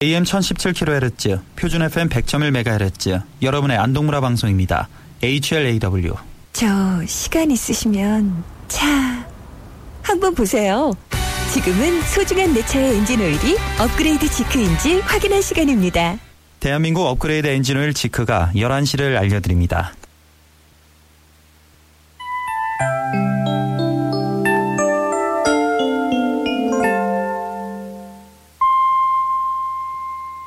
AM 1017kHz, 표준 FM 100.1MHz, 여러분의 안동문화 방송입니다. HLAW. 저 시간 있으시면 차 한번 보세요. 지금은 소중한 내 차의 엔진오일이 업그레이드 지크인지 확인할 시간입니다. 대한민국 업그레이드 엔진오일 지크가 11시를 알려드립니다.